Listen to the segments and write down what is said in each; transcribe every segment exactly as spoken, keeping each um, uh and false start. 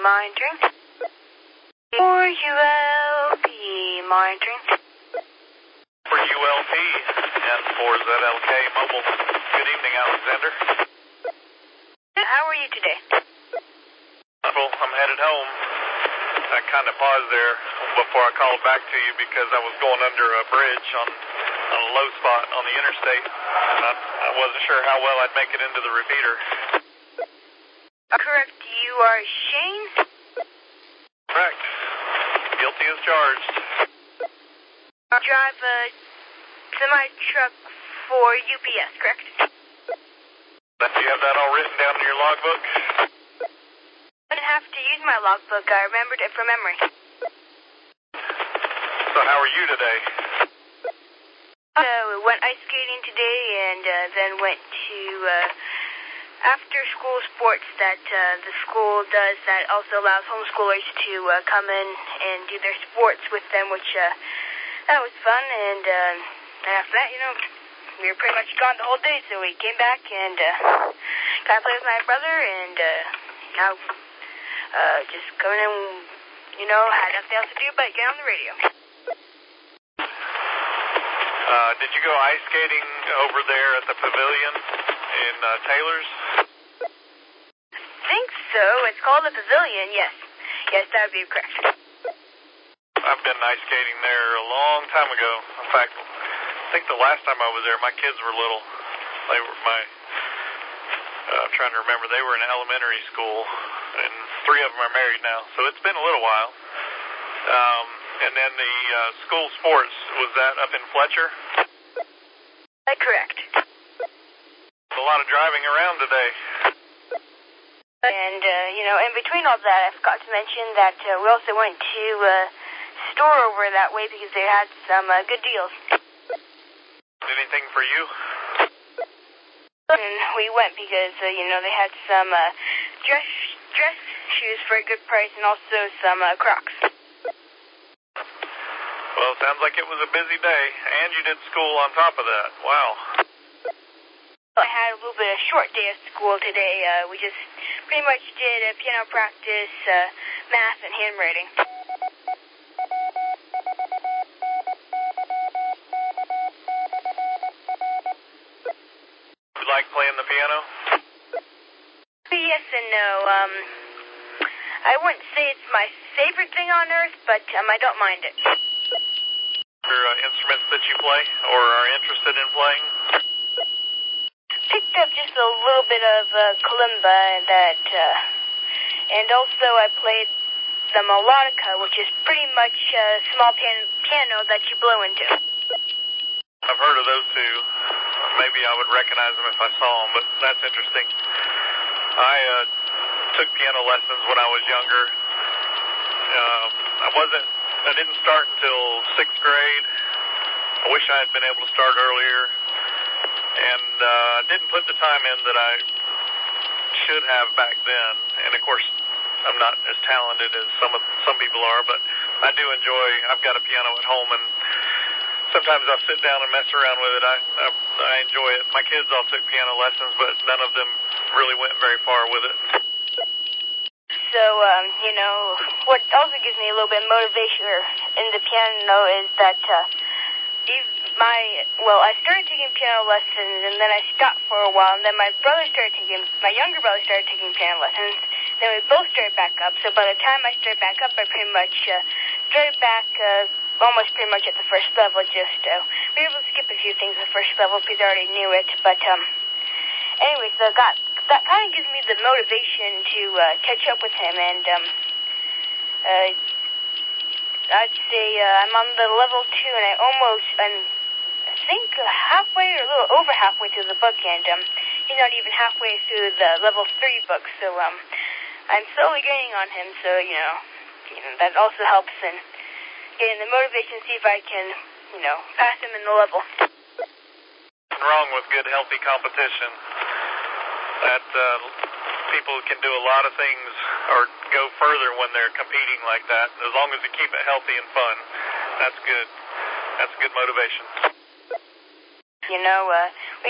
monitoring. For U L P monitoring. For U L P and for Z L K Mobile. Good evening, Alexander. How are you today? Well, I'm headed home. I kind of paused there before I called back to you because I was going under a bridge on, on a low spot on the interstate. And I, I wasn't sure how well I'd make it into the repeater. Correct. You are Shane? Correct. Guilty as charged. Drive a semi-truck for U P S, correct? Do you have that all written down in your logbook? I didn't have to use my logbook. I remembered it from memory. So how are you today? Uh, we went ice skating today and uh, then went to uh, after-school sports that uh, the school does that also allows homeschoolers to uh, come in and do their sports with them, which uh, that was fun. And uh, after that, you know, we were pretty much gone the whole day, so we came back and uh, got to play with my brother, and uh, now uh, just coming in, you know, had nothing else to do but get on the radio. Uh, did you go ice skating over there at the pavilion in uh, Taylor's? I think so. It's called the Pavilion, yes. Yes, that would be correct. I've been ice skating there a long time ago. In fact, I think the last time I was there, my kids were little. They were my, uh, I'm trying to remember, they were in elementary school, and three of them are married now, so it's been a little while. Um, and then the uh, school sports, was that up in Fletcher? That's correct. A lot of driving around today. And, uh, you know, in between all that, I forgot to mention that uh, we also went to a store over that way because they had some uh, good deals. Anything for you? And we went because, uh, you know, they had some uh, dress dress shoes for a good price and also some uh, Crocs. Well, it sounds like it was a busy day, and you did school on top of that. Wow. I had a little bit of short day of school today. Uh, we just pretty much did uh, piano practice, uh, math, and handwriting. You like playing the piano? Yes and no. Um, I wouldn't say it's my favorite thing on earth, but um, I don't mind it. Or uh, instruments that you play or are interested in playing? Picked up just a little bit of uh, kalimba that, uh, and also I played the melodica, which is pretty much a small pian- piano that you blow into. I've heard of those two. Maybe I would recognize them if I saw them, but that's interesting. I uh, took piano lessons when I was younger. Uh, I wasn't, I didn't start until sixth grade. I wish I had been able to start earlier. And uh, I didn't put the time in that I should have back then. And of course, I'm not as talented as some of, some people are, but I do enjoy, I've got a piano at home, and sometimes I'll sit down and mess around with it. I, I, I enjoy it. My kids all took piano lessons, but none of them really went very far with it. So, um, you know, what also gives me a little bit of motivation in the piano is that uh, my, well, I started taking piano lessons, and then I stopped for a while, and then my brother started taking, my younger brother started taking piano lessons, then we both started back up, so by the time I started back up, I pretty much uh, started back uh, almost pretty much at the first level, just, uh, we were able to skip a few things at the first level because I already knew it, but, um, anyway, so got, that kind of gives me the motivation to uh, catch up with him, and, um, uh, I'd say uh, I'm on the level two, and I almost, I'm, I think uh, halfway or a little over halfway through the book, and um, he's not even halfway through the level three book, so um, I'm slowly gaining on him, so, you know, you know, that also helps in getting the motivation to see if I can, you know, pass him in the level. Nothing wrong with good, healthy competition. That uh, people can do a lot of things or go further when they're competing like that. As long as they keep it healthy and fun, that's good. That's good motivation. You know, uh, we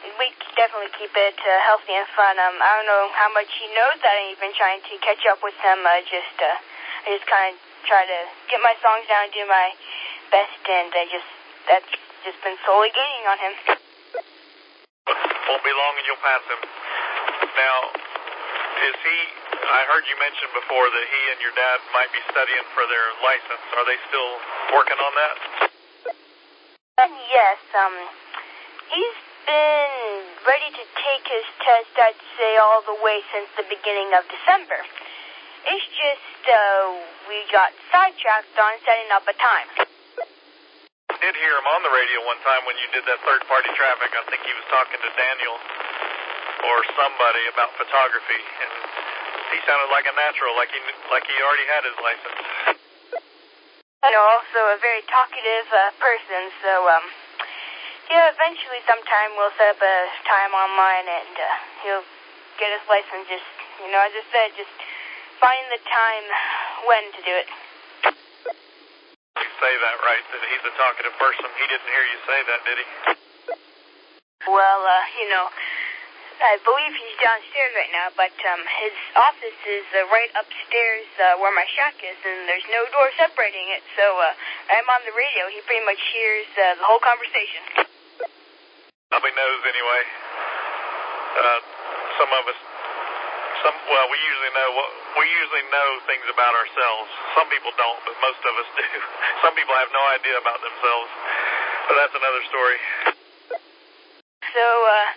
we definitely keep it uh, healthy and fun. Um, I don't know how much he knows that I've been trying to catch up with him. I just, uh, I just kind of try to get my songs down, do my best, and I just, that's just been slowly gaining on him. Won't be long and you'll pass him. Now, is he, I heard you mention before that he and your dad might be studying for their license. Are they still working on that? Um, yes, um, he's been ready to take his test, I'd say, all the way since the beginning of December. It's just, uh, we got sidetracked on setting up a time. I did hear him on the radio one time when you did that third-party traffic. I think he was talking to Daniel or somebody about photography, and he sounded like a natural, like he like he already had his license. You know, also a very talkative uh, person, so, um, yeah, eventually sometime we'll set up a time online, and uh, he'll get his license. Just, you know, as I said, just find the time when to do it. You say that right, that he's a talkative person. He didn't hear you say that, did he? Well, uh, you know, I believe he's downstairs right now, but um, his office is uh, right upstairs uh, where my shack is, and there's no door separating it, so uh, I'm on the radio. He pretty much hears uh, the whole conversation. Probably knows anyway. Uh, some of us, some well, we usually know what we usually know things about ourselves. Some people don't, but most of us do. Some people have no idea about themselves, but that's another story. So, uh,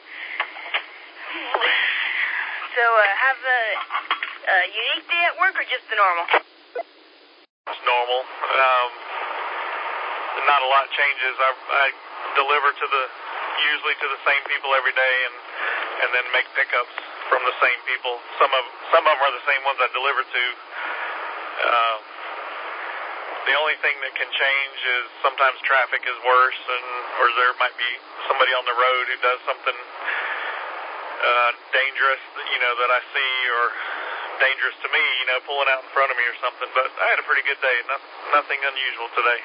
so uh, have a, a unique day at work or just the normal? It's normal. Um, not a lot changes. I, I deliver to the usually to the same people every day, and and then make pickups from the same people. Some of some of them are the same ones I deliver to. Uh, the only thing that can change is sometimes traffic is worse, and or there might be somebody on the road who does something uh, dangerous, you know, that I see, or dangerous to me, you know, pulling out in front of me or something. But I had a pretty good day. No, nothing unusual today.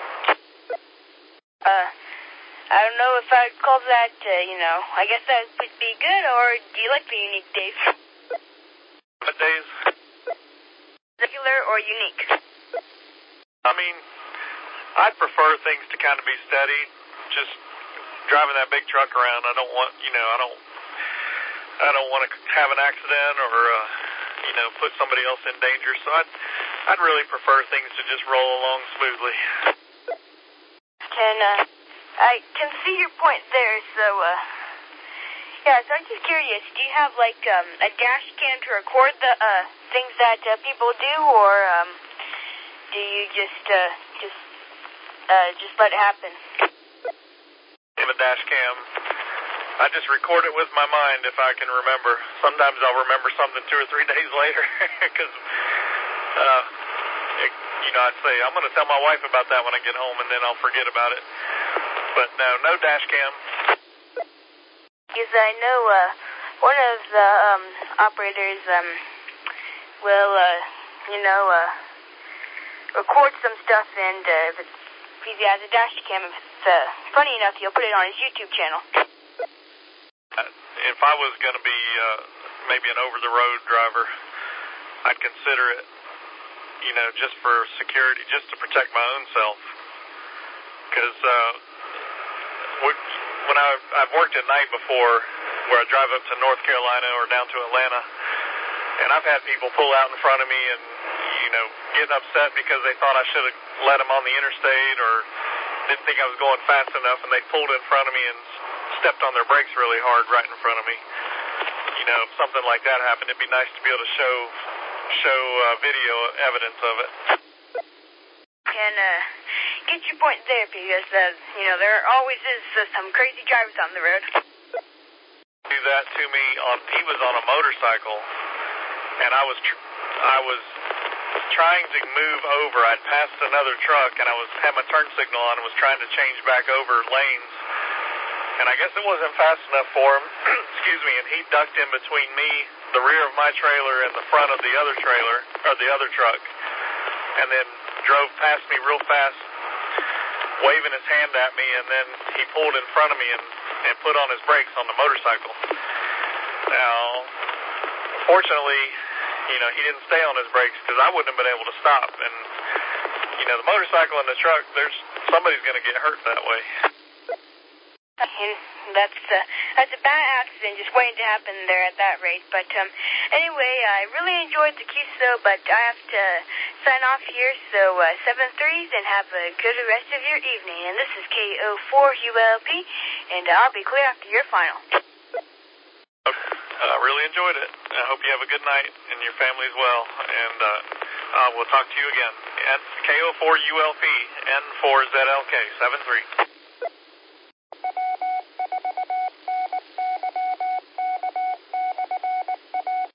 Uh. I don't know if I'd call that, uh, you know, I guess that would be good, or do you like the unique days? What days? Regular or unique? I mean, I'd prefer things to kind of be steady. Just driving that big truck around, I don't want, you know, I don't, I don't want to have an accident or, uh, you know, put somebody else in danger. So I'd, I'd really prefer things to just roll along smoothly. Can, uh... I can see your point there, so, uh, yeah, so I'm just curious, do you have, like, um, a dash cam to record the, uh, things that, uh, people do, or, um, do you just, uh, just, uh, just let it happen? I have a dash cam. I just record it with my mind if I can remember. Sometimes I'll remember something two or three days later, because, uh, it, you know, I'd say, I'm going to tell my wife about that when I get home, and then I'll forget about it. But no, no dash cam. Because I know uh, one of the um, operators um, will, uh, you know, uh, record some stuff, and uh, if, it's, if he has a dash cam, if it's uh, funny enough, he'll put it on his YouTube channel. Uh, if I was going to be uh, maybe an over-the-road driver, I'd consider it, you know, just for security, just to protect my own self. Because uh, when I, I've worked at night before, where I drive up to North Carolina or down to Atlanta, and I've had people pull out in front of me and, you know, getting upset because they thought I should have let them on the interstate or didn't think I was going fast enough, and they pulled in front of me and stepped on their brakes really hard right in front of me. You know, if something like that happened, it'd be nice to be able to show show uh, video evidence of it. Can uh, get your point there, because uh, you know, there always is uh, some crazy drivers on the road. Do that to me on. He was on a motorcycle, and I was tr- I was trying to move over. I'd passed another truck, and I was had my turn signal on and was trying to change back over lanes. And I guess it wasn't fast enough for him. Excuse me. And he ducked in between me, the rear of my trailer, and the front of the other trailer or the other truck, and then drove past me real fast, waving his hand at me, and then he pulled in front of me and and put on his brakes on the motorcycle. Now, fortunately, you know, he didn't stay on his brakes because I wouldn't have been able to stop. And, you know, the motorcycle and the truck, there's somebody's going to get hurt that way. And that's uh, that's a bad accident just waiting to happen there at that rate. But um, anyway, I really enjoyed the Q S O, but I have to sign off here. So uh, seven threes and have a good rest of your evening. And this is K O four U L P, and I'll be clear after your final. I uh, really enjoyed it. I hope you have a good night and your family as well. And uh, uh, we'll talk to you again. And K O four U L P, N four Z L K, seven three.